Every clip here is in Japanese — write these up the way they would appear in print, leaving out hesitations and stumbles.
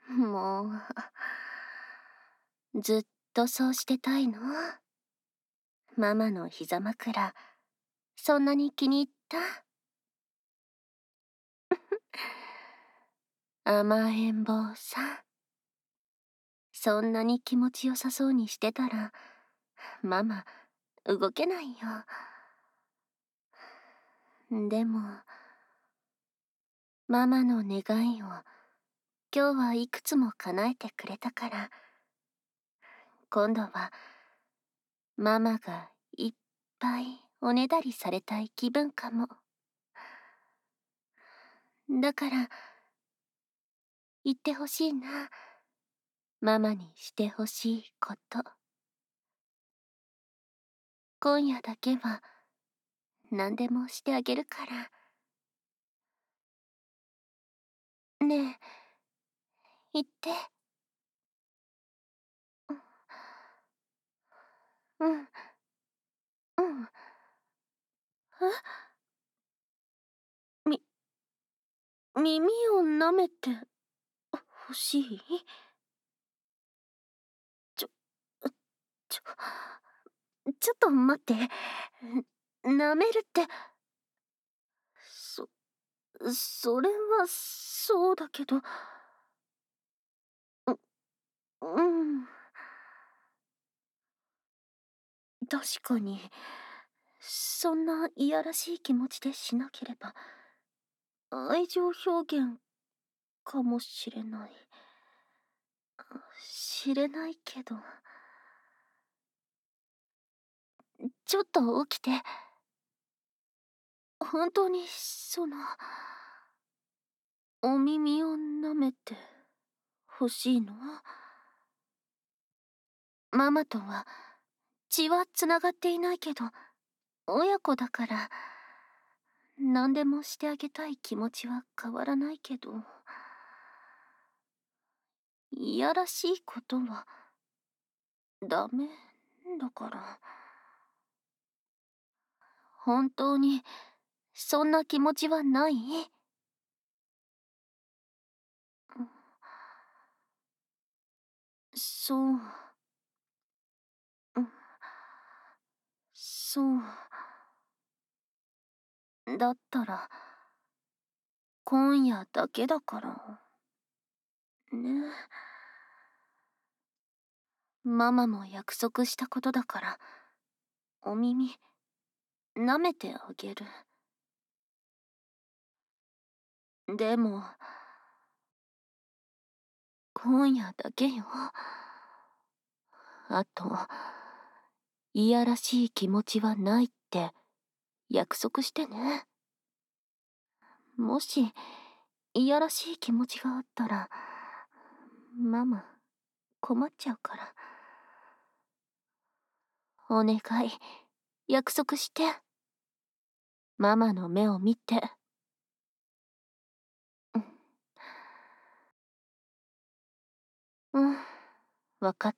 もずっとそうしてたいの？ママの膝枕、そんなに気に入った？甘えん坊さん。そんなに気持ちよさそうにしてたら、ママ、動けないよ。でも、ママの願いを今日はいくつも叶えてくれたから、今度はママがいっぱいおねだりされたい気分かも。だから、言ってほしいな。ママにしてほしいこと。今夜だけは何でもしてあげるから。ねえ、言って。うん、うん。え、み、耳を舐めてほしい？ちょ、ちょ、ちょっと待って。舐めるって、そ、それはそうだけど、うん、確かに、そんないやらしい気持ちでしなければ、愛情表現かもしれない。知れないけど。ちょっと起きて。本当にお耳を舐めてほしいの？ママとは血はつながっていないけど、親子だから、何でもしてあげたい気持ちは変わらないけど、いやらしいことはダメだから。本当にそんな気持ちはない？そう、うん、そう。だったら、今夜だけだから。ね。ママも約束したことだから、お耳、舐めてあげる。でも、今夜だけよ。あと、いやらしい気持ちはないって約束してね。もし、いやらしい気持ちがあったら、ママ、困っちゃうから。お願い、約束して。ママの目を見て。うん、わかった。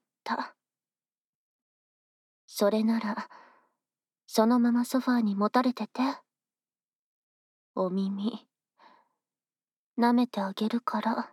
それなら、そのままソファーにもたれてて。お耳、舐めてあげるから。